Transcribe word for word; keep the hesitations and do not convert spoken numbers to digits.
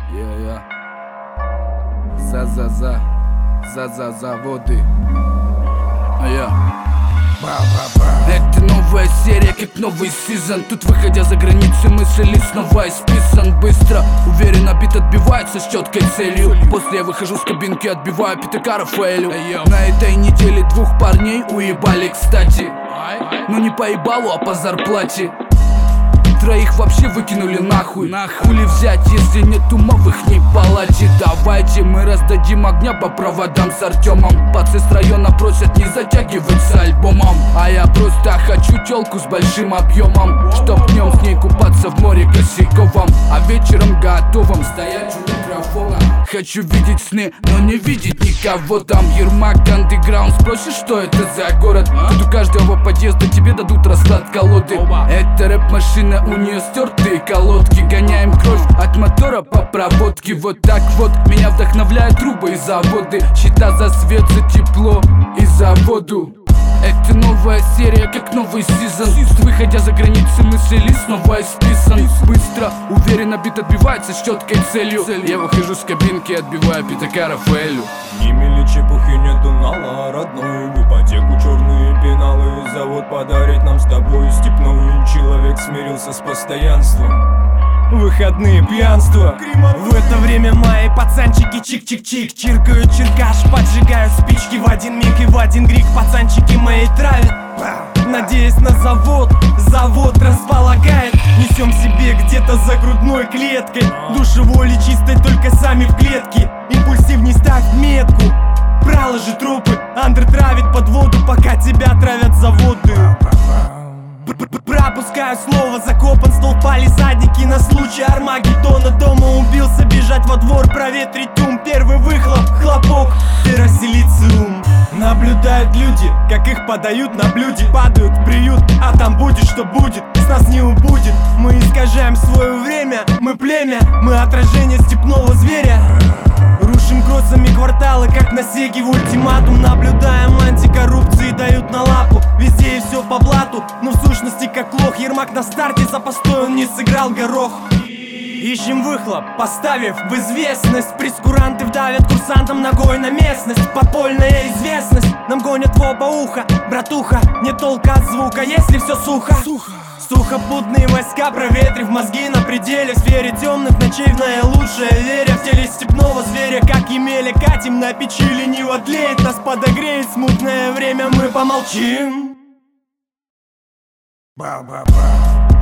Я-я. За-за-за. За-за-заводы. А я. Это новая серия, как новый сезон. Тут, выходя за границы, мысли снова исписан. Быстро, уверенно, бит отбивается с четкой целью. После я выхожу с кабинки, отбиваю пятака Рафаэлю. На этой неделе двух парней уебали, кстати. Но не по ебалу, а по зарплате. Троих вообще выкинули нахуй. Хули взять, если нет ума в ихней палате? Давайте мы раздадим огня по проводам с Артемом. Пацы с района просят не затягивать с альбомом. А я просто хочу тёлку с большим объемом, чтоб днем с ней купаться в море косяковом, а вечером готовым стоять у микрофона. Хочу видеть сны, но не видеть никого там. Ермак, андеграунд, спросишь, что это за город? Тут у каждого подъезда тебе дадут расклад колоды. Это рэп-машина, у нее стертые колодки. Гоняем кровь от мотора по проводке. Вот так вот меня вдохновляют трубы и заводы. Счета за свет, за тепло и за воду. Это новая серия, как новый сезон. Выходя за границы, мысли снова исписан. Быстро, уверенно, бит отбивается с четкой целью. Я выхожу с кабинки, отбиваю пятака Рафаэлю. Не мили чепухи, нету нала родной. В ипотеку черные пеналы. Завод подарит нам с тобой степной. Человек смирился с постоянством. Выходные пьянства. В это время мои пацанчики чик-чик-чик чиркают чиркаш, поджигают спички в один миг и в один крик. Пацанчики мои травят, надеясь на завод. Завод располагает, несем себе где-то за грудной клеткой. Души воли чистой, только сами в клетке. Импульсивней ставь метку, проложи тропы. Андер травит под воду, пока тебя травят заводы. Пропускаю слово, закопан стол, палисадники на случай Армагеддона. Дома убился, бежать во двор, проветрить ум. Первый выхлоп, хлопок, ферросилициум. Наблюдают люди, как их подают на блюде. Падают в приют, а там будет, что будет. С нас не убудет, мы искажаем свое время. Мы племя, мы отражение степного зверя. Рушим кроссами кварталы, как на сеге в ультиматум. Наблюдаем антикоррупции, дают на лапу. Везде и все по блату, но в сущности как лох. Ермак на старте за постой, он не сыграл горох. Ищем выхлоп, поставив в известность. Прескуранты вдавят курсантам ногой на местность. Подпольная известность, нам гонят в оба уха. Братуха, не толка от звука, если все сухо. Сухопутные войска, проветрив мозги на пределе. В сфере темных ночей в наилучшее веря. В теле степного зверя, как Емеля, катим на печи. Лениво тлеет, нас подогреет смутное время. Мы помолчим. Ба-ба-ба.